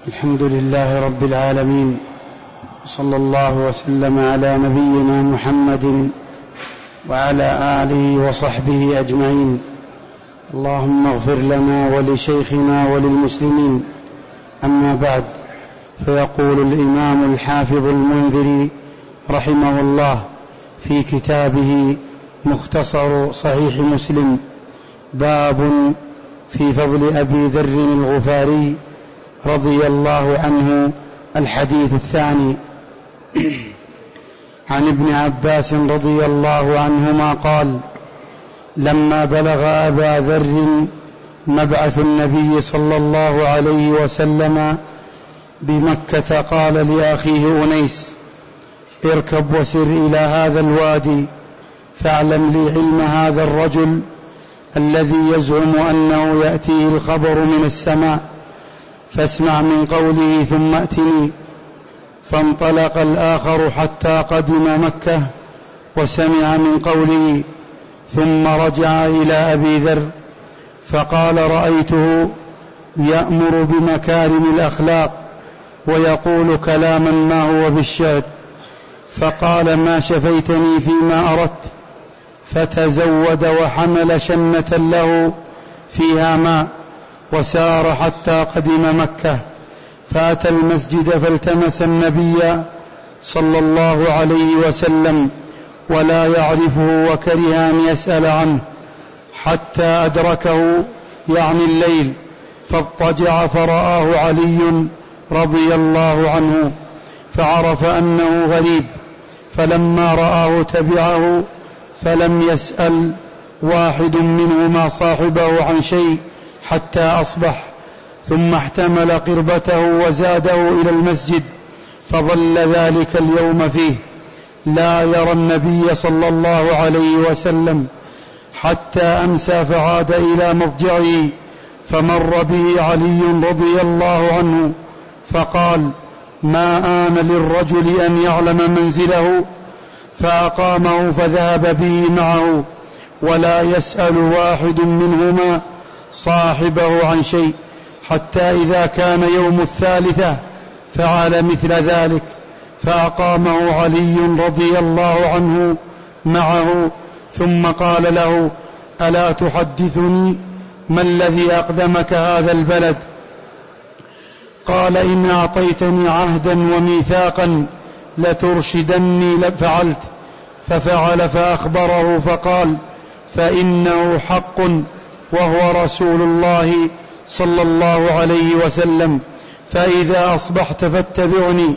الحمد لله رب العالمين، صلى الله وسلم على نبينا محمد وعلى آله وصحبه أجمعين. اللهم اغفر لنا ولشيخنا وللمسلمين. أما بعد، فيقول الإمام الحافظ المنذري رحمه الله في كتابه مختصر صحيح مسلم: باب في فضل أبي ذر الغفاري رضي الله عنه. الحديث الثاني: عن ابن عباس رضي الله عنهما قال: لما بلغ أبا ذر مبعث النبي صلى الله عليه وسلم بمكة قال لأخيه أنيس: اركب وسر إلى هذا الوادي فاعلم لي علم هذا الرجل الذي يزعم أنه يأتيه الخبر من السماء، فاسمع من قوله ثم ائتني. فانطلق الآخر حتى قدم مكة وسمع من قوله، ثم رجع إلى أبي ذر فقال: رأيته يأمر بمكارم الأخلاق ويقول كلاما ما هو بالشعر. فقال: ما شفيتني فيما أردت. فتزود وحمل شنة له فيها ماء وسار حتى قدم مكة، فأتى المسجد فالتمس النبي صلى الله عليه وسلم ولا يعرفه، وكره أن يسأل عنه حتى أدركه، يعني الليل، فاضطجع فرآه علي رضي الله عنه فعرف أنه غريب، فلما رآه تبعه، فلم يسأل واحد منهما صاحبه عن شيء حتى أصبح، ثم احتمل قربته وزاده إلى المسجد، فظل ذلك اليوم فيه لا يرى النبي صلى الله عليه وسلم حتى أمسى، فعاد إلى مضجعه، فمر به علي رضي الله عنه فقال: ما آن للرجل أن يعلم منزله؟ فأقامه فذهب به معه، ولا يسأل واحد منهما صاحبه عن شيء، حتى إذا كان يوم الثالثة فعل مثل ذلك، فأقامه علي رضي الله عنه معه، ثم قال له: ألا تحدثني ما الذي أقدمك هذا البلد؟ قال: إن أعطيتني عهدا وميثاقا لترشدني لفعلت. ففعل فأخبره فقال: فإنه حق وهو رسول الله صلى الله عليه وسلم، فإذا أصبحت فاتبعني،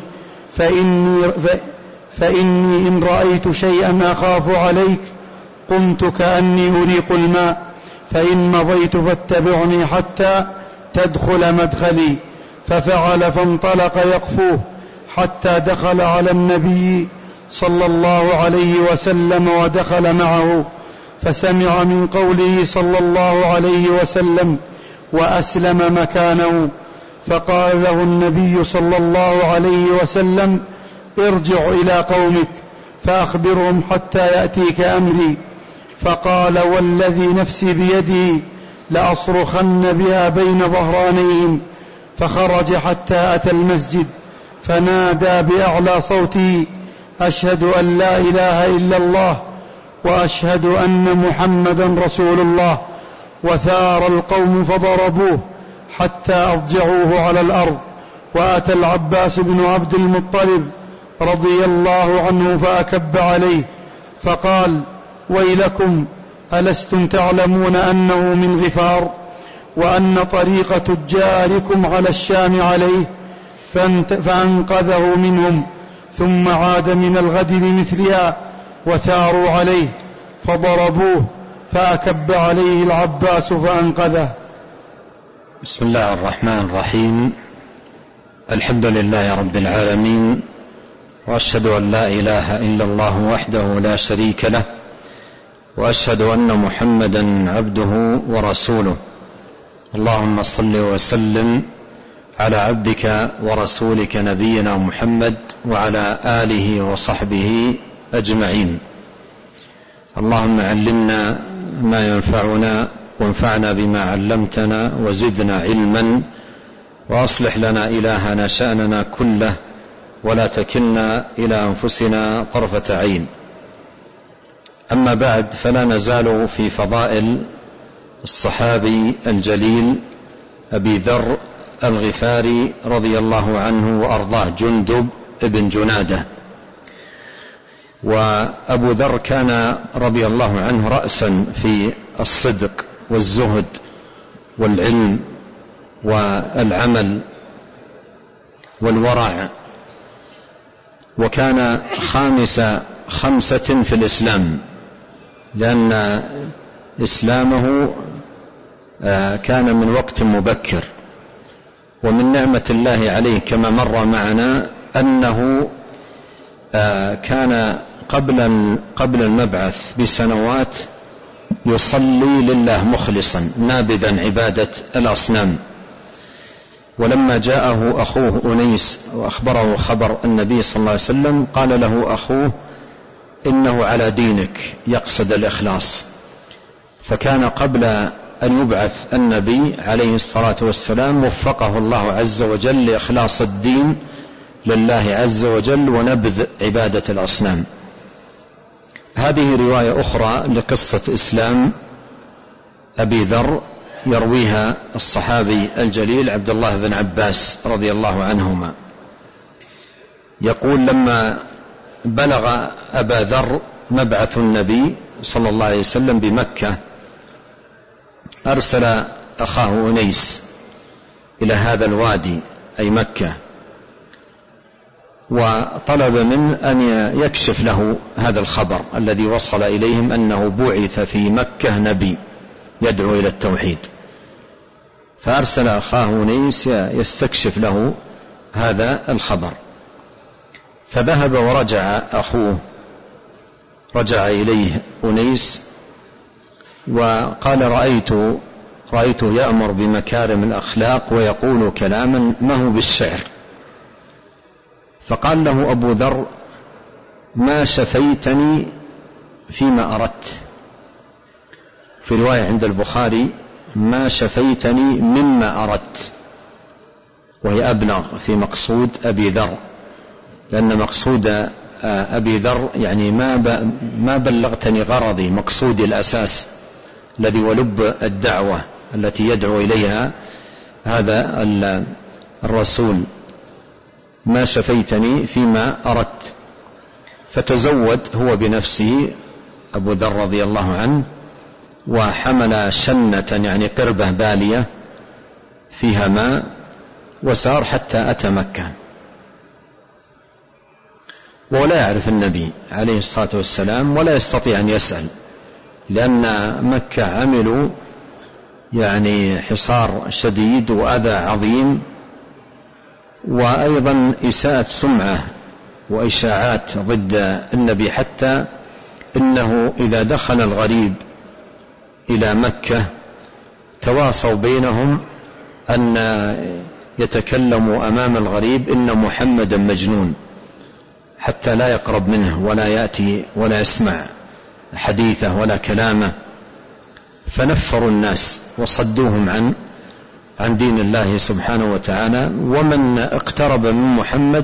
فإني إن رأيت شيئا أخاف عليك قمت كأني أريق الماء، فإن مضيت فاتبعني حتى تدخل مدخلي. ففعل فانطلق يقفوه حتى دخل على النبي صلى الله عليه وسلم ودخل معه، فسمع من قوله صلى الله عليه وسلم وأسلم مكانه. فقال له النبي صلى الله عليه وسلم: ارجع إلى قومك فأخبرهم حتى يأتيك أمري. فقال: والذي نفسي بيده لأصرخن بها بين ظهرانيهم. فخرج حتى أتى المسجد فنادى بأعلى صوته: أشهد أن لا إله إلا الله وأشهد أن محمدا رسول الله. وثار القوم فضربوه حتى أضجعوه على الأرض. وأتى العباس بن عبد المطلب رضي الله عنه فأكب عليه فقال: ويلكم، ألستم تعلمون أنه من غفار، وأن طريق تجاركم على الشام عليه؟ فأنقذه منهم، ثم عاد من الغد بمثلها، وثاروا عليه فضربوه، فأكب عليه العباس فأنقذه. بسم الله الرحمن الرحيم. الحمد لله رب العالمين، وأشهد أن لا إله إلا الله وحده لا شريك له، وأشهد أن محمدا عبده ورسوله. اللهم صل وسلم على عبدك ورسولك نبينا محمد وعلى آله وصحبه أجمعين. اللهم علمنا ما ينفعنا وانفعنا بما علمتنا وزدنا علما وأصلح لنا إلهنا شأننا كله ولا تكلنا إلى أنفسنا طرفة عين. أما بعد، فلا نزال في فضائل الصحابي الجليل أبي ذر الغفاري رضي الله عنه وأرضاه، جندب ابن جنادة. وأبو ذر كان رضي الله عنه رأسا في الصدق والزهد والعلم والعمل والورع، وكان خمسة في الإسلام، لأن إسلامه كان من وقت مبكر. ومن نعمة الله عليه كما مر معنا أنه كان قبل المبعث بسنوات يصلي لله مخلصا نابذا عبادة الأصنام. ولما جاءه أخوه أنيس وأخبره خبر النبي صلى الله عليه وسلم، قال له أخوه: إنه على دينك، يقصد الإخلاص. فكان قبل أن يبعث النبي عليه الصلاة والسلام وفقه الله عز وجل لإخلاص الدين لله عز وجل ونبذ عبادة الأصنام. هذه رواية أخرى لقصة إسلام أبي ذر يرويها الصحابي الجليل عبد الله بن عباس رضي الله عنهما، يقول: لما بلغ أبا ذر مبعث النبي صلى الله عليه وسلم بمكة، أرسل أخاه أنيس إلى هذا الوادي أي مكة، وطلب منه أن يكشف له هذا الخبر الذي وصل إليهم أنه بعث في مكة نبي يدعو إلى التوحيد. فأرسل أخاه أنيس يستكشف له هذا الخبر، فذهب ورجع أخوه، رجع إليه أنيس وقال: رأيته يأمر بمكارم الأخلاق ويقول كلاما ما هو بالشعر. فقال له أبو ذر: ما شفيتني فيما أردت. في رواية عند البخاري: ما شفيتني مما أردت، وهي أبلغ في مقصود أبي ذر، لأن مقصود أبي ذر يعني ما بلغتني غرضي، مقصودي الأساس الذي ولب الدعوة التي يدعو إليها هذا الرسول. ما شفيتني فيما أردت. فتزود هو بنفسه أبو ذر رضي الله عنه، وحمل شنة يعني قربة بالية فيها ماء، وسار حتى أتى مكة، ولا يعرف النبي عليه الصلاة والسلام ولا يستطيع أن يسأل، لأن مكة عملوا يعني حصار شديد وأذى عظيم، وأيضا إساءة سمعة وإشاعات ضد النبي، حتى إنه إذا دخل الغريب إلى مكة تواصوا بينهم أن يتكلموا أمام الغريب إن محمدا مجنون، حتى لا يقرب منه ولا يأتي ولا يسمع حديثه ولا كلامه. فنفروا الناس وصدوهم عن دين الله سبحانه وتعالى. ومن اقترب من محمد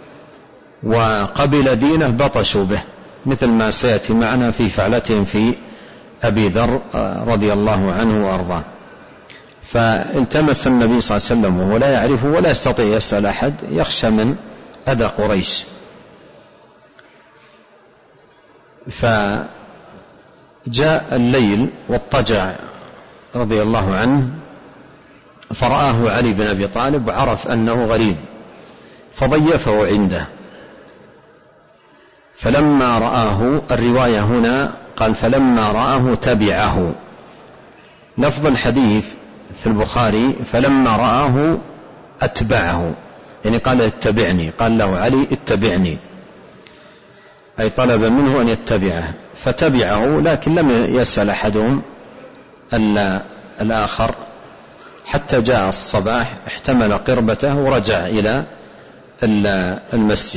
وقبل دينه بطشوا به، مثل ما سيأتي معنا في فعلتهم في أبي ذر رضي الله عنه وأرضاه. فالتمس النبي صلى الله عليه وسلم وهو لا يعرفه ولا يستطيع يسأل أحد، يخشى من أذى قريش. فجاء الليل واضطجع رضي الله عنه، فرآه علي بن أبي طالب وعرف أنه غريب، فضيفه عنده. فلما رآه، الرواية هنا قال فلما رآه تبعه، لفظ الحديث في البخاري فلما رآه أتبعه، يعني قال اتبعني، قال له علي اتبعني، أي طلب منه أن يتبعه، فتبعه، لكن لم يسأل أحدهم الآخر حتى جاء الصباح، احتمل قربته ورجع إلى المسجد،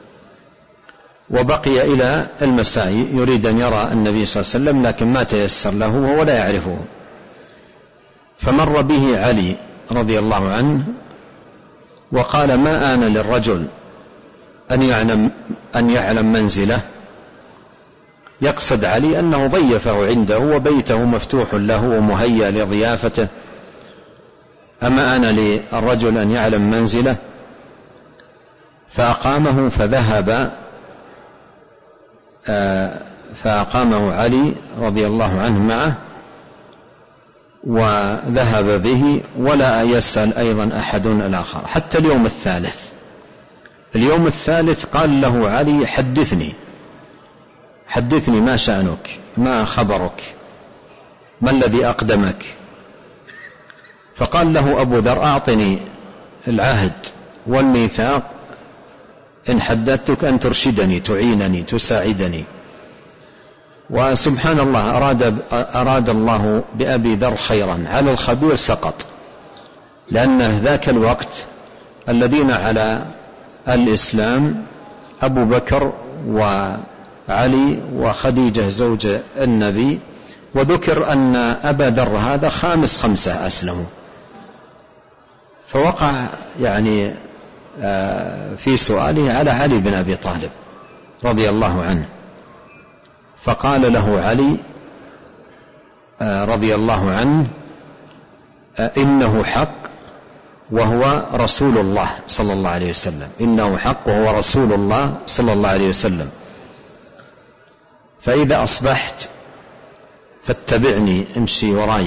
وبقي إلى المساء يريد أن يرى النبي صلى الله عليه وسلم، لكن ما تيسر له وهو لا يعرفه. فمر به علي رضي الله عنه وقال: ما آن للرجل أن يعلم منزله، يقصد علي أنه ضيفه عنده وبيته مفتوح له ومهيأ لضيافته، أما آن للرجل أن يعلم منزله؟ فأقامه فذهب، فأقامه علي رضي الله عنه معه وذهب به، ولا يسأل أيضا أحد الآخر حتى اليوم الثالث. اليوم الثالث قال له علي: حدثني ما شأنك، ما خبرك، ما الذي أقدمك؟ فقال له أبو ذر: أعطني العهد والميثاق إن حدثتك أن ترشدني، تعينني، تساعدني. وسبحان الله، أراد الله بأبي ذر خيرا، على الخبير سقط، لأن ذاك الوقت الذين على الإسلام أبو بكر وعلي وخديجة زوج النبي، وذكر أن أبا ذر هذا خامس 5 أسلموا. فوقع يعني في سؤاله على علي بن أبي طالب رضي الله عنه، فقال له علي رضي الله عنه: إنه حق وهو رسول الله صلى الله عليه وسلم، إنه حق وهو رسول الله صلى الله عليه وسلم، فإذا أصبحت فاتبعني، امشي وراي.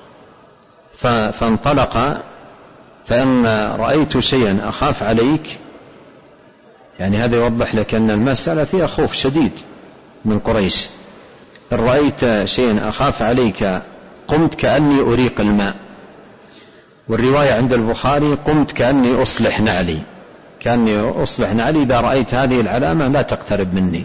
فانطلق، فإن رأيت شيئا أخاف عليك، يعني هذا يوضح لك أن المسألة فيها خوف شديد من قريش. إن رأيت شيئا أخاف عليك قمت كأني أريق الماء، والرواية عند البخاري: قمت كأني أصلح نعلي، كأني أصلح نعلي، إذا رأيت هذه العلامة لا تقترب مني،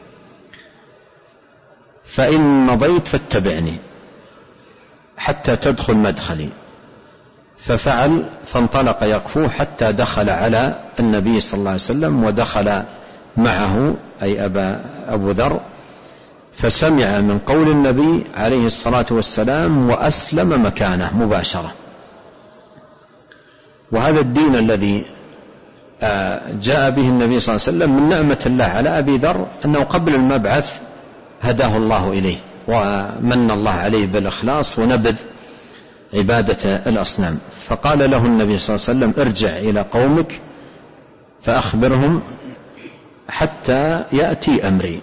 فإن مضيت فاتبعني حتى تدخل مدخلي. ففعل، فانطلق يقفو حتى دخل على النبي صلى الله عليه وسلم، ودخل معه أي أبو ذر، فسمع من قول النبي عليه الصلاة والسلام وأسلم مكانه مباشرة. وهذا الدين الذي جاء به النبي صلى الله عليه وسلم من نعمة الله على أبي ذر، أنه قبل المبعث هداه الله إليه ومن الله عليه بالإخلاص ونبذ عبادة الأصنام. فقال له النبي صلى الله عليه وسلم: ارجع إلى قومك فأخبرهم حتى يأتي أمري،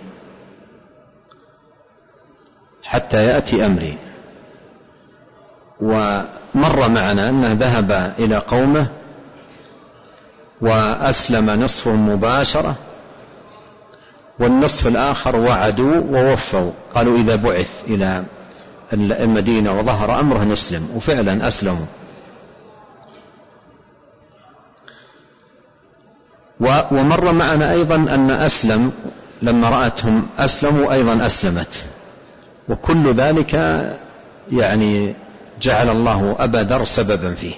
حتى يأتي أمري. ومر معنا أنه ذهب إلى قومه وأسلم نصفهم مباشرة، والنصف الآخر وعدوا ووفوا، قالوا إذا بعث إلى المدينة وظهر أمره نسلم، وفعلا أسلموا. ومر معنا أيضا أن أسلم لما رأتهم أسلموا أيضا أسلمت، وكل ذلك يعني جعل الله أبا ذر سببا فيه.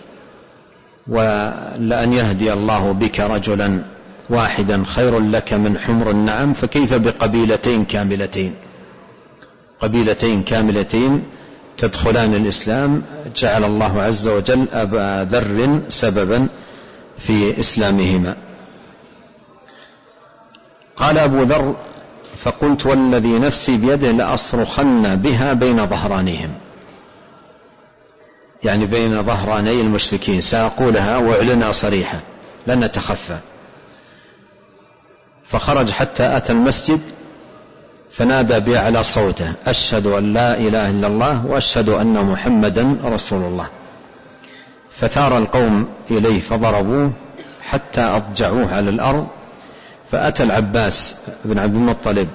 ولأن يهدي الله بك رجلا واحدا خير لك من حمر النعم، فكيف بقبيلتين كاملتين، قبيلتين كاملتين تدخلان الإسلام، جعل الله عز وجل أبا ذر سببا في إسلامهما. قال أبو ذر: فقلت والذي نفسي بيده لأصرخن بها بين ظهرانيهم، يعني بين ظهراني المشركين، سأقولها وأعلنها صريحة لن نتخفى. فخرج حتى أتى المسجد فنادى بأعلى صوته: أشهد أن لا إله إلا الله وأشهد أن محمدا رسول الله. فثار القوم إليه فضربوه حتى أضجعوه على الأرض. فأتى العباس بن عبد المطلب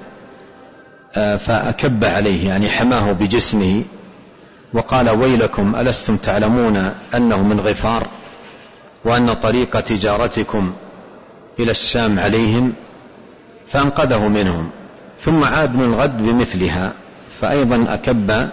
فأكب عليه، يعني حماه بجسمه، وقال: ويلكم ألستم تعلمون أنه من غفار وأن طريق تجارتكم إلى الشام عليهم؟ فأنقذه منهم، ثم عاد من الغد بمثلها، فأيضا أكب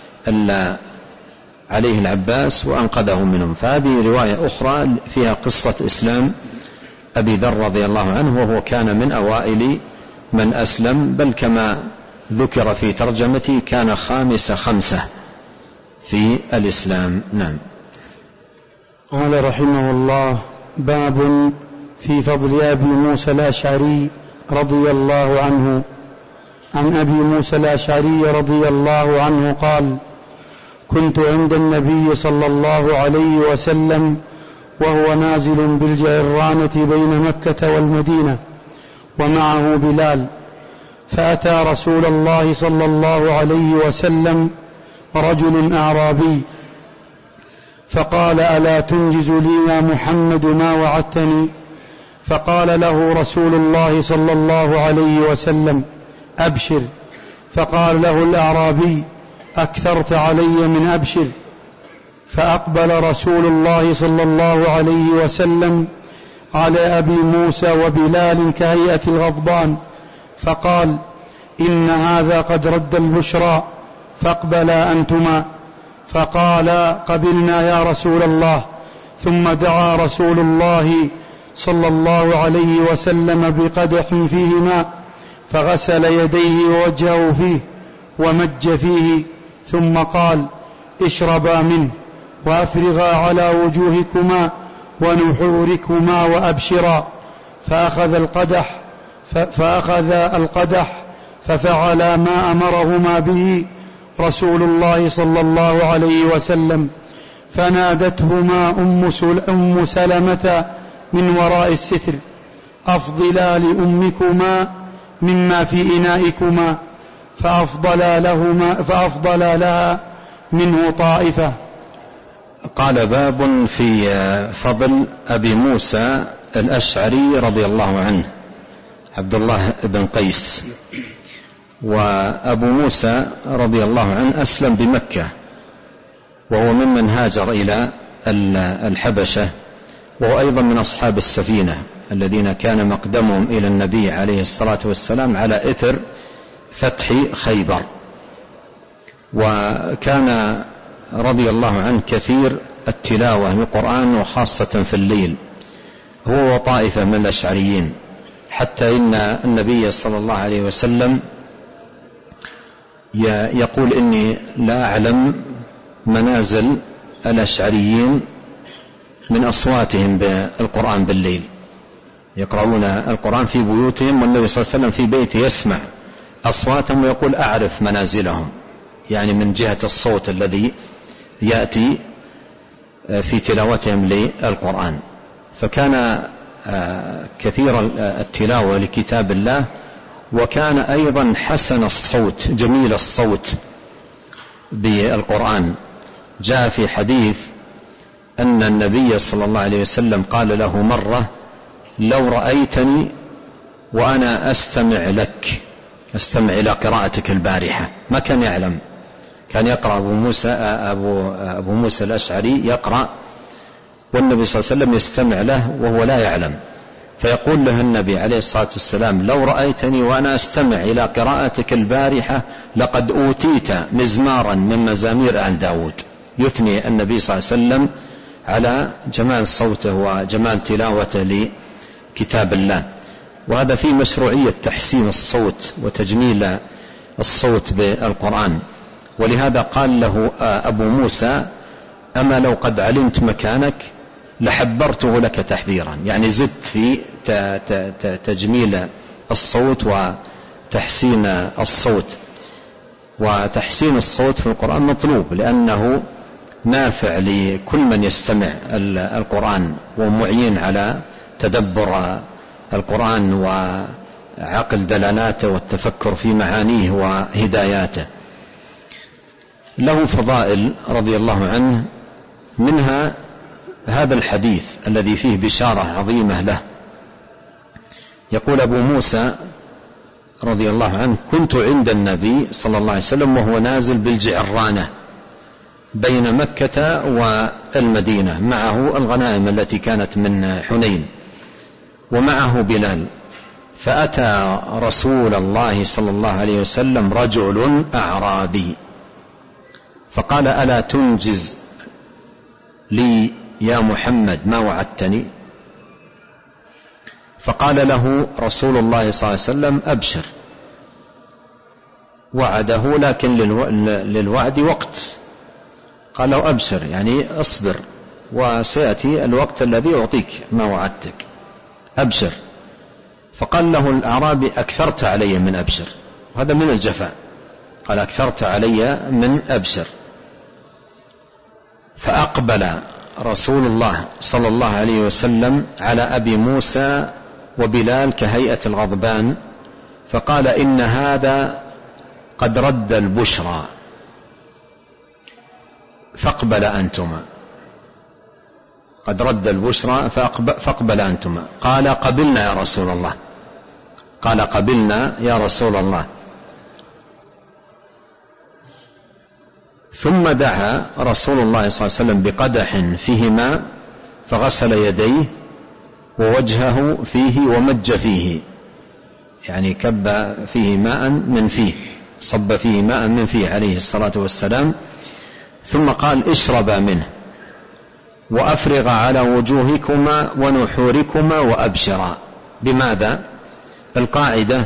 عليه العباس وأنقذه منهم. فهذه رواية أخرى فيها قصة إسلام أبي ذر رضي الله عنه، وهو كان من أوائل من أسلم، بل كما ذكر في ترجمته كان خامس 5 في الإسلام. نعم. قال رحمه الله: باب في فضل أبي موسى الأشعري رضي الله عنه. عن أبي موسى الأشعري رضي الله عنه قال: كنت عند النبي صلى الله عليه وسلم وهو نازل بالجعرانة بين مكة والمدينة ومعه بلال، فأتى رسول الله صلى الله عليه وسلم رجل أعرابي فقال: ألا تنجز لي يا محمد ما وعدتني؟ فقال له رسول الله صلى الله عليه وسلم: أبشر. فقال له الأعرابي: أكثرت علي من أبشر. فأقبل رسول الله صلى الله عليه وسلم على أبي موسى وبلال كهيئة الغضبان فقال: إن هذا قد رد البشرى فاقبلا أنتما. فقال: قبلنا يا رسول الله. ثم دعا رسول الله صلى الله عليه وسلم بقدح فيه ماء فغسل يديه ووجهه فيه ومج فيه، ثم قال: اشربا منه وأفرغا على وجوهكما ونحوركما وأبشرا. فأخذ القدح ففعل ما أمرهما به رسول الله صلى الله عليه وسلم، فنادتهما أم سلمة من وراء الستر: أفضلا لأمكما مما في إنائكما، فأفضلا لها منه طائفة. قال: باب في فضل أبي موسى الأشعري رضي الله عنه، عبد الله بن قيس. وأبو موسى رضي الله عنه أسلم بمكة، وهو ممن هاجر إلى الحبشة، وهو أيضا من أصحاب السفينة الذين كان مقدمهم إلى النبي عليه الصلاة والسلام على إثر فتح خيبر. وكان رضي الله عنه كثير التلاوة للقرآن، وخاصة في الليل، هو وطائفة من الأشعريين، حتى إن النبي صلى الله عليه وسلم يقول: إني لا أعلم منازل الأشعريين من أصواتهم بالقرآن بالليل، يقرؤون القرآن في بيوتهم، والنبي صلى الله عليه وسلم في بيته يسمع أصواتهم ويقول: أعرف منازلهم، يعني من جهة الصوت الذي يأتي في تلاوتهم للقرآن. فكان كثير التلاوة لكتاب الله، وكان أيضا حسن الصوت جميل الصوت بالقرآن. جاء في حديث أن النبي صلى الله عليه وسلم قال له مرة: لو رأيتني وأنا أستمع إلى قراءتك البارحة. ما كان يعلم، كان يقرأ أبو موسى الأشعري يقرأ، والنبي صلى الله عليه وسلم يستمع له وهو لا يعلم، فيقول له النبي عليه الصلاة والسلام: لو رأيتني وأنا أستمع إلى قراءتك البارحة لقد أوتيت مزمارا من مزامير آل داود. يثني النبي صلى الله عليه وسلم على جمال صوته وجمال تلاوته لكتاب الله. وهذا في مشروعية تحسين الصوت وتجميل الصوت بالقرآن. ولهذا قال له أبو موسى: أما لو قد علمت مكانك لحبرته لك تحبيرا، يعني زدت في تجميل الصوت وتحسين الصوت. وتحسين الصوت في القرآن مطلوب، لأنه نافع لكل من يستمع القرآن، ومعين على تدبر القرآن وعقل دلالاته والتفكر في معانيه وهداياته. له فضائل رضي الله عنه، منها هذا الحديث الذي فيه بشارة عظيمة له. يقول أبو موسى رضي الله عنه: كنت عند النبي صلى الله عليه وسلم وهو نازل بالجعرانة بين مكة والمدينة، معه الغنائم التي كانت من حنين، ومعه بلال. فأتى رسول الله صلى الله عليه وسلم رجل أعرابي فقال: ألا تنجز لي يا محمد ما وعدتني؟ فقال له رسول الله صلى الله عليه وسلم: أبشر. وعده، لكن للوعد وقت. قال له: أبشر، يعني اصبر وسيأتي الوقت الذي أعطيك ما وعدتك، أبشر. فقال له الأعرابي: أكثرت علي من أبشر. وهذا من الجفاء، قال: أكثرت علي من أبشر. فأقبل رسول الله صلى الله عليه وسلم على أبي موسى وبلال كهيئة الغضبان، فقال: إن هذا قد رد البشرى فاقبل أنتما. قد رد البشرى فاقبل أنتما. قال: قبلنا يا رسول الله. قال: قبلنا يا رسول الله. ثم دعا رسول الله صلى الله عليه وسلم بقدح فيه ماء فغسل يديه ووجهه فيه ومج فيه، يعني كب فيه ماء من فيه، صب فيه ماء من فيه عليه الصلاة والسلام. ثم قال: اشربا منه وأفرغ على وجوهكما ونحوركما وأبشرا. بماذا؟ القاعدة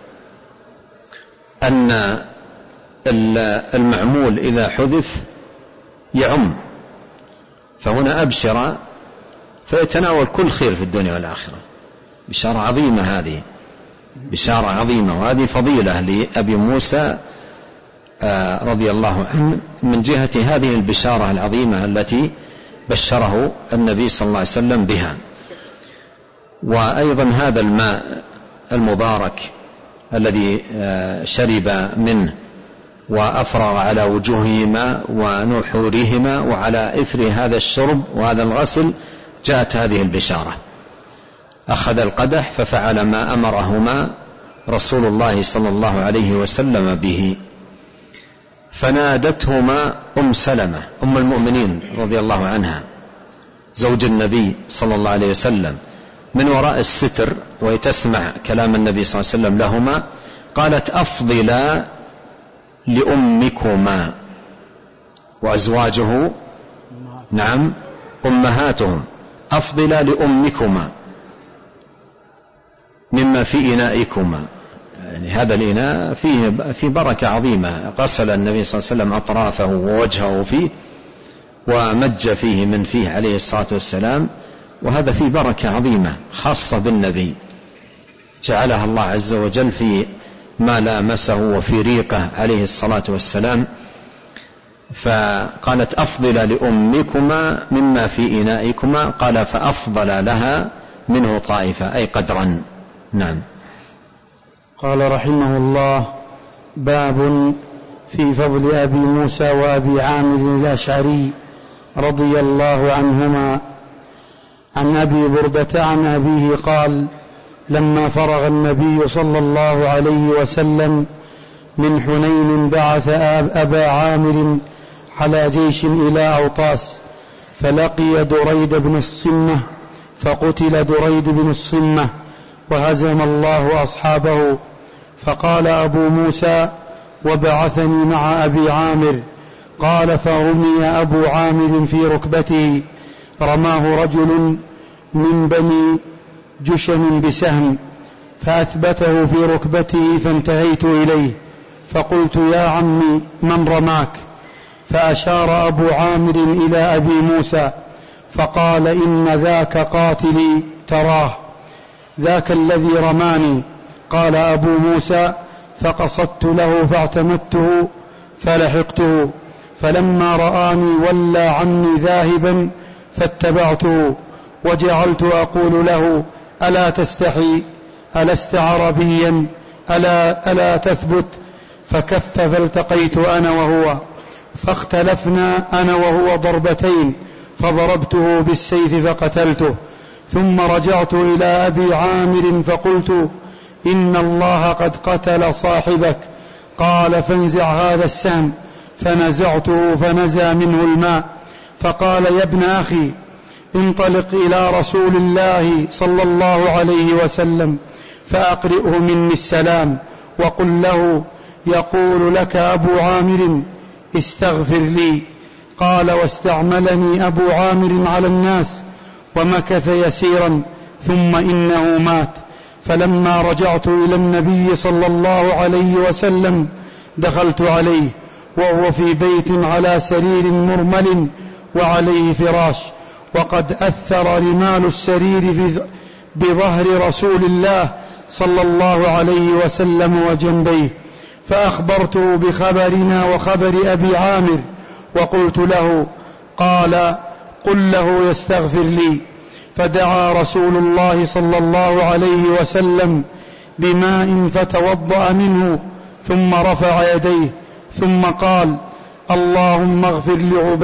أن المعمول إذا حذف يعم، فهنا أبشر فيتناول كل خير في الدنيا والآخرة. بشارة عظيمة، هذه بشارة عظيمة، وهذه فضيلة لأبي موسى رضي الله عنه من جهة هذه البشارة العظيمة التي بشره النبي صلى الله عليه وسلم بها. وأيضا هذا الماء المبارك الذي شرب منه وأفرغ على وجوههما ونحورهما، وعلى إثر هذا الشرب وهذا الغسل جاءت هذه البشارة. أخذ القدح ففعل ما أمرهما رسول الله صلى الله عليه وسلم به. فنادتهما أم سلمة أم المؤمنين رضي الله عنها زوج النبي صلى الله عليه وسلم من وراء الستر وهي تسمع كلام النبي صلى الله عليه وسلم لهما، قالت: أفضلا لأمكما. وأزواجه نعم أمهاتهم. أفضلا لأمكما مما في إنائكما، يعني هذا الإناء فيه بركة عظيمة. غسل النبي صلى الله عليه وسلم أطرافه ووجهه فيه ومج فيه من فيه عليه الصلاة والسلام، وهذا فيه بركة عظيمة خاصة بالنبي جعلها الله عز وجل في ما لامسه وفي ريقه عليه الصلاة والسلام. فقالت: أفضل لأمكما مما في إنائكما. قال: فأفضل لها منه طائفة، أي قدرا. نعم. قال رحمه الله: باب في فضل أبي موسى وأبي عامر الأشعري رضي الله عنهما. عن أبي بردة عن أبيه قال: لما فرغ النبي صلى الله عليه وسلم من حنين بعث أبا عامر على جيش إلى أوطاس، فلقي دريد بن الصمة، فقتل دريد بن الصمة وهزم الله أصحابه. فقال أبو موسى: وبعثني مع أبي عامر. قال: فرمي أبو عامر في ركبته، رماه رجل من بني جشم بسهم فأثبته في ركبته، فانتهيت إليه فقلت: يا عمي من رماك؟ فأشار أبو عامر إلى أبي موسى فقال: إن ذاك قاتلي تراه، ذاك الذي رماني. قال أبو موسى: فقصدت له فاعتمدته فلحقته، فلما رآني ولى عني ذاهبا فاتبعته، وجعلت أقول له: ألا تستحي؟ ألست عربيا؟ ألا تثبت؟ فكف، فالتقيت أنا وهو، فاختلفنا أنا وهو ضربتين، فضربته بالسيف فقتلته. ثم رجعت إلى أبي عامر فقلت: إن الله قد قتل صاحبك. قال: فانزع هذا السهم. فنزعته فنزى منه الماء، فقال: يا ابن أخي، انطلق إلى رسول الله صلى الله عليه وسلم فأقرئه مني السلام، وقل له: يقول لك أبو عامر: استغفر لي. قال: واستعملني أبو عامر على الناس ومكث يسيرا، ثم إنه مات. فلما رجعت إلى النبي صلى الله عليه وسلم دخلت عليه وهو في بيت على سرير مرمل وعليه فراش، وقد أثر رمال السرير بظهر رسول الله صلى الله عليه وسلم وجنبيه، فأخبرته بخبرنا وخبر أبي عامر وقلت له، قال: قل له يستغفر لي. فدعا رسول الله صلى الله عليه وسلم بماء فتوضأ منه، ثم رفع يديه، ثم قال: اللهم اغفر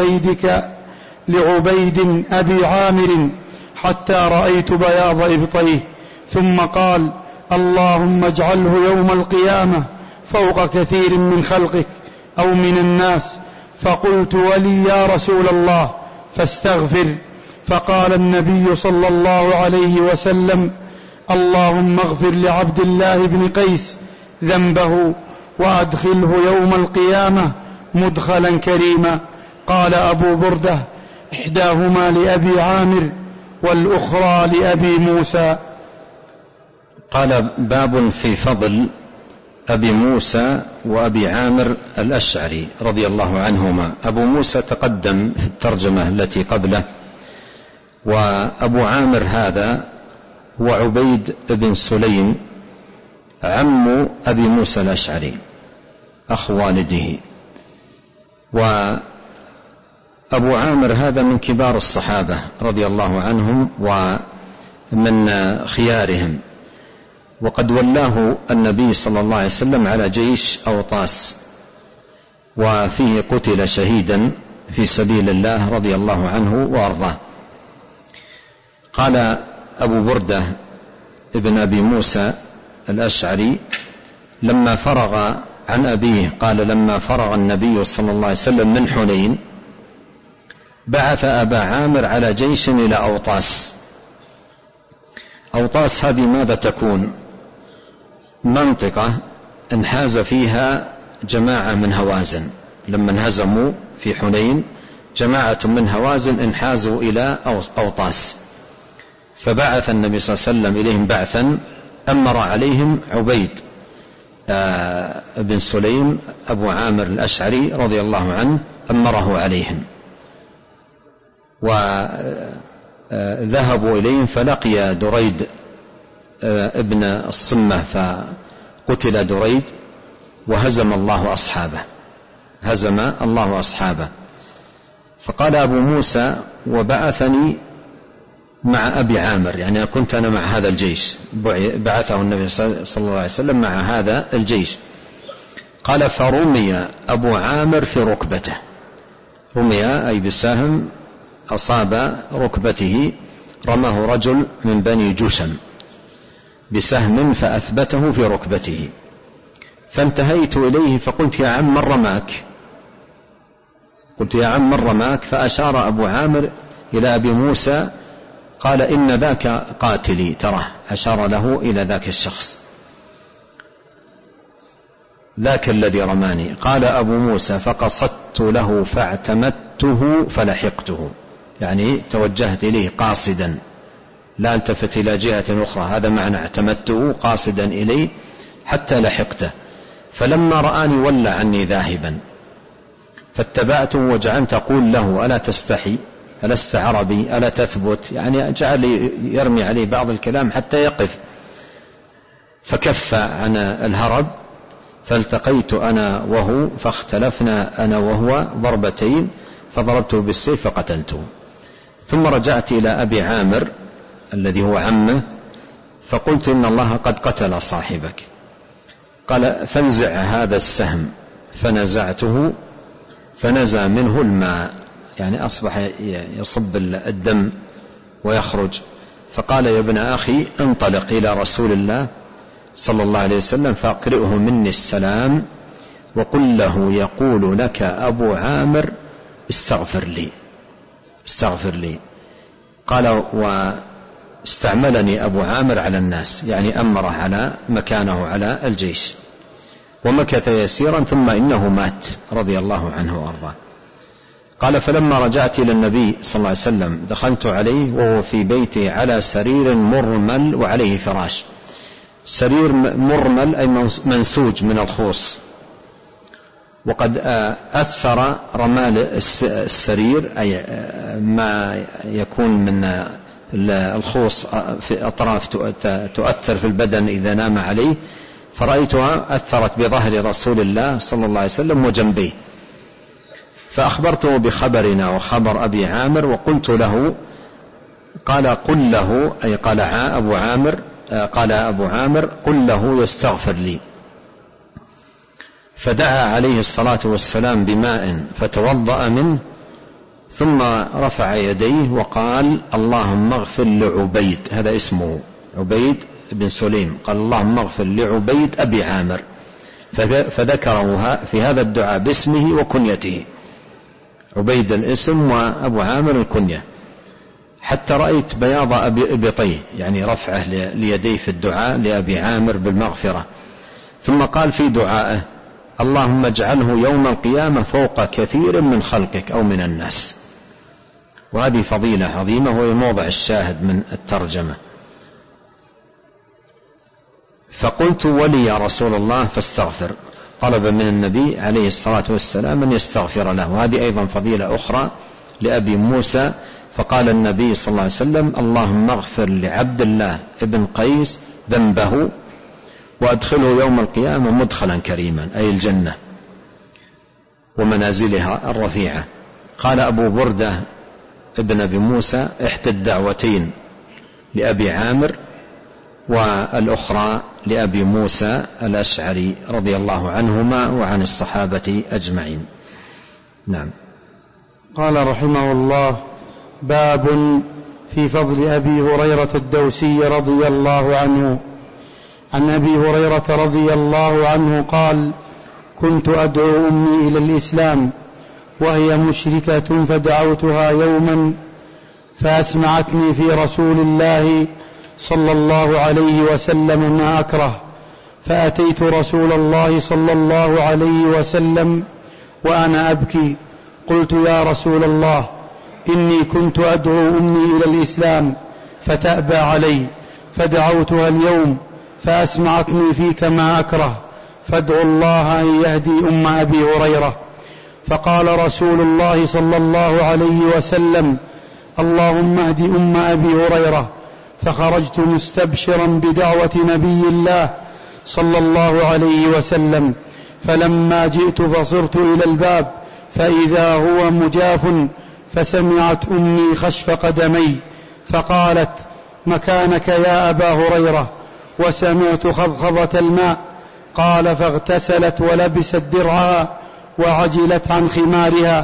لعبيد أبي عامر، حتى رأيت بياض إبطيه. ثم قال: اللهم اجعله يوم القيامة فوق كثير من خلقك أو من الناس. فقلت: ولي يا رسول الله، فاستغفر. فقال النبي صلى الله عليه وسلم: اللهم اغفر لعبد الله بن قيس ذنبه وأدخله يوم القيامة مدخلا كريما. قال أبو بردة: إحداهما لأبي عامر والأخرى لأبي موسى. قال: باب في فضل أبي موسى وأبي عامر الأشعري رضي الله عنهما. أبو موسى تقدم في الترجمة التي قبله، وأبو عامر هذا هو عبيد بن سليم عم أبي موسى الأشعري أخ والده. وأبو عامر هذا من كبار الصحابة رضي الله عنهم ومن خيارهم، وقد ولاه النبي صلى الله عليه وسلم على جيش أوطاس، وفيه قتل شهيدا في سبيل الله رضي الله عنه وأرضاه. قال أبو بردة ابن أبي موسى الأشعري لما فرغ عن أبيه، قال: لما فرغ النبي صلى الله عليه وسلم من حنين بعث أبا عامر على جيش إلى أوطاس. أوطاس هذه ماذا تكون؟ منطقة انحاز فيها جماعة من هوازن، لما انهزموا في حنين جماعة من هوازن انحازوا إلى أوطاس، فبعث النبي صلى الله عليه وسلم إليهم بعثا، أمر عليهم عبيد بن سليم أبو عامر الأشعري رضي الله عنه، أمره عليهم، وذهبوا إليهم فلقي دريد ابن الصمة فقتل دريد، وهزم الله أصحابه. فقال أبو موسى: وبعثني مع أبي عامر، يعني كنت أنا مع هذا الجيش، بعثه النبي صلى الله عليه وسلم مع هذا الجيش. قال: فرمي أبو عامر في ركبته، رمي أي بسهم أصاب ركبته، رماه رجل من بني جشم بسهم فأثبته في ركبته. فانتهيت إليه فقلت: يا عم من رماك؟ فأشار أبو عامر إلى أبي موسى، قال: إن ذاك قاتلي، تراه، أشار له إلى ذاك الشخص، ذاك الذي رماني. قال أبو موسى: فقصدت له فاعتمدته فلحقته، يعني توجهت إليه قاصدا، لا التفت إلى جهة أخرى، هذا معنى اعتمدته، قاصدا إليه حتى لحقته. فلما رآني ولى عني ذاهبا، فاتبعته وجعلت أقول له: ألا تستحي؟ ألست عربي؟ ألا تثبت؟ يعني جعل يرمي عليه بعض الكلام حتى يقف، فكف عن الهرب، فالتقيت أنا وهو فاختلفنا أنا وهو ضربتين، فضربته بالسيف فقتلته. ثم رجعت إلى أبي عامر الذي هو عمه، فقلت: إن الله قد قتل صاحبك. قال: فانزع هذا السهم، فنزعته فنزع منه الماء، يعني أصبح يصب الدم ويخرج. فقال: يا ابن أخي، انطلق إلى رسول الله صلى الله عليه وسلم فأقرئه مني السلام، وقل له يقول لك أبو عامر استغفر لي. قال: واستعملني أبو عامر على الناس، يعني أمره على مكانه على الجيش، ومكث يسيرا ثم إنه مات رضي الله عنه وأرضاه. قال: فلما رجعت إلى النبي صلى الله عليه وسلم دخلت عليه وهو في بيته على سرير مرمل وعليه فراش. سرير مرمل أي منسوج من الخوص، وقد أثر رمال السرير أي ما يكون من الخوص في أطراف تؤثر في البدن إذا نام عليه، فرأيتها أثرت بظهر رسول الله صلى الله عليه وسلم وجنبيه، فأخبرته بخبرنا وخبر أبي عامر وقلت له، قال قل له، أي قال أبو عامر قل له يستغفر لي. فدعا عليه الصلاة والسلام بماء فتوضأ منه، ثم رفع يديه وقال اللهم اغفر لعبيد، هذا اسمه عبيد بن سليم، قال اللهم اغفر لعبيد أبي عامر، فذكره في هذا الدعاء باسمه وكنيته، عبيد الاسم وأبو عامر الكنية، حتى رأيت بياض إبطيه، يعني رفعه ليديه في الدعاء لأبي عامر بالمغفرة. ثم قال في دعائه اللهم اجعله يوم القيامة فوق كثير من خلقك أو من الناس. وهذه فضيلة عظيمة وهي موضع الشاهد من الترجمة. فقلت ولي يا رسول الله فاستغفر، طلب من النبي عليه الصلاة والسلام أن يستغفر له، وهذه أيضا فضيلة أخرى لأبي موسى. فقال النبي صلى الله عليه وسلم اللهم اغفر لعبد الله ابن قيس ذنبه وأدخله يوم القيامة مدخلا كريما، أي الجنة ومنازلها الرفيعة. قال أبو بردة ابن أبي موسى إحدى الدعوتين لأبي عامر والأخرى لأبي موسى الأشعري رضي الله عنهما وعن الصحابة أجمعين. نعم. قال رحمه الله باب في فضل أبي هريرة الدوسي رضي الله عنه. عن أبي هريرة رضي الله عنه قال كنت أدعو أمي إلى الإسلام وهي مشركة، فدعوتها يوما فأسمعتني في رسول الله صلى الله عليه وسلم ما أكره، فأتيت رسول الله صلى الله عليه وسلم وأنا أبكي، قلت يا رسول الله إني كنت أدعو أمي إلى الإسلام فتأبى علي، فدعوتها اليوم فأسمعتني فيك ما أكره، فادعوا الله أن يهدي أم أبي هريرة. فقال رسول الله صلى الله عليه وسلم اللهم اهد أم أبي هريرة. فخرجت مستبشرا بدعوة نبي الله صلى الله عليه وسلم، فلما جئت فصرت إلى الباب فإذا هو مجاف، فسمعت أمي خشف قدمي فقالت مكانك يا أبا هريرة، وسمعت خضخضة الماء. قال فاغتسلت ولبست درعها وعجلت عن خمارها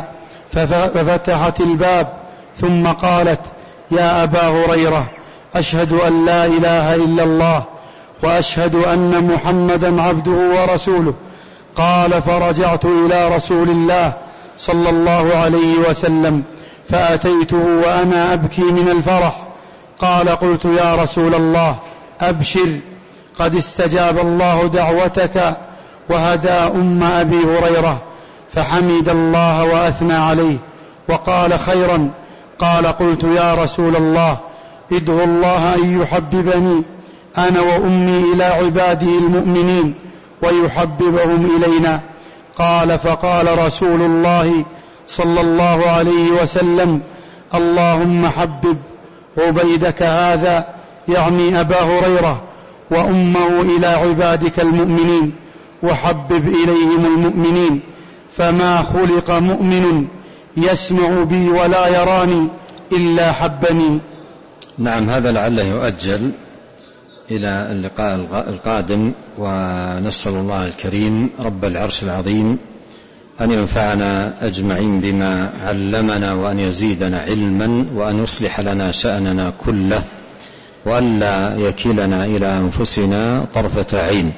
ففتحت الباب، ثم قالت يا أبا هريرة أشهد أن لا إله إلا الله وأشهد أن محمدا عبده ورسوله. قال فرجعت إلى رسول الله صلى الله عليه وسلم فأتيته وأنا أبكي من الفرح. قال قلت يا رسول الله أبشر قد استجاب الله دعوتك وهدى أم أبي هريرة. فحمد الله وأثنى عليه وقال خيرا. قال قلت يا رسول الله ادعو الله أن يحببني أنا وأمي إلى عباده المؤمنين ويحببهم إلينا. قال فقال رسول الله صلى الله عليه وسلم اللهم حبب عبيدك هذا، يعني أبا هريرة، وأمه إلى عبادك المؤمنين وحبب إليهم المؤمنين، فما خلق مؤمن يسمع بي ولا يراني إلا حبني. نعم، هذا لعله يؤجل إلى اللقاء القادم، ونسأل الله الكريم رب العرش العظيم أن ينفعنا أجمعين بما علمنا، وأن يزيدنا علما، وأن يصلح لنا شأننا كله، وأن لا يكلنا إلى أنفسنا طرفة عين.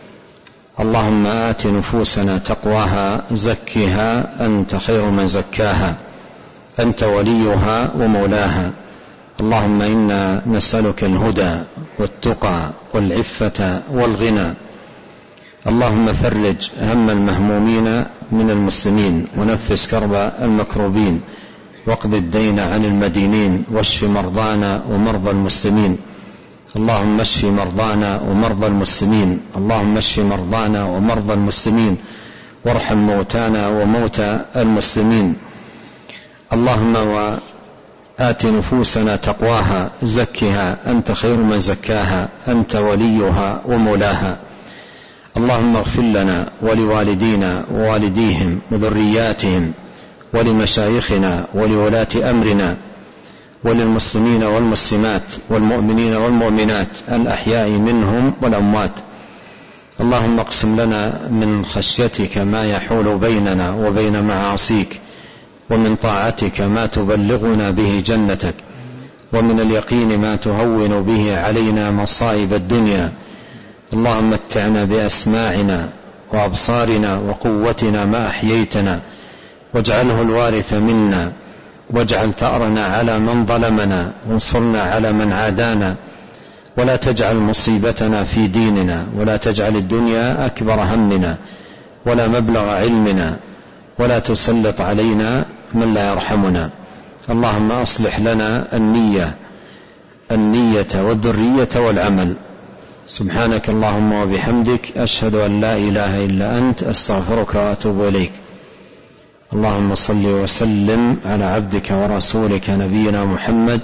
اللهم آت نفوسنا تقواها زكها أنت خير من زكاها، أنت وليها ومولاها. اللهم إنا نسألك الهدى والتقى والعفة والغنى. اللهم فرج هم المهمومين من المسلمين، ونفس كرب المكروبين، واقض الدين عن المدينين، واشف مرضانا ومرضى المسلمين. اللهم اشف مرضانا ومرضى المسلمين، اللهم اشف مرضانا ومرضى المسلمين، وارحم موتانا وموتى المسلمين. اللهم وآت نفوسنا تقواها زكها أنت خير من زكاها أنت وليها ومولاها. اللهم اغفر لنا ولوالدينا ووالديهم وذرياتهم ولمشايخنا ولولاة أمرنا وللمسلمين والمسلمات والمؤمنين والمؤمنات الأحياء منهم والأموات. اللهم اقسم لنا من خشيتك ما يحول بيننا وبين معاصيك، ومن طاعتك ما تبلغنا به جنتك، ومن اليقين ما تهون به علينا مصائب الدنيا. اللهم متعنا بأسماعنا وأبصارنا وقوتنا ما أحييتنا، واجعله الوارث منا، واجعل ثأرنا على من ظلمنا، وانصرنا على من عادانا، ولا تجعل مصيبتنا في ديننا، ولا تجعل الدنيا أكبر همنا ولا مبلغ علمنا، ولا تسلط علينا من لا يرحمنا. اللهم أصلح لنا النية والذرية والعمل. سبحانك اللهم وبحمدك، أشهد أن لا إله إلا أنت، أستغفرك وأتوب إليك. اللهم صل وسلم على عبدك ورسولك نبينا محمد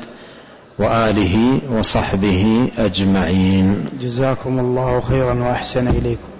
وآله وصحبه أجمعين. جزاكم الله خيرا وأحسن إليكم.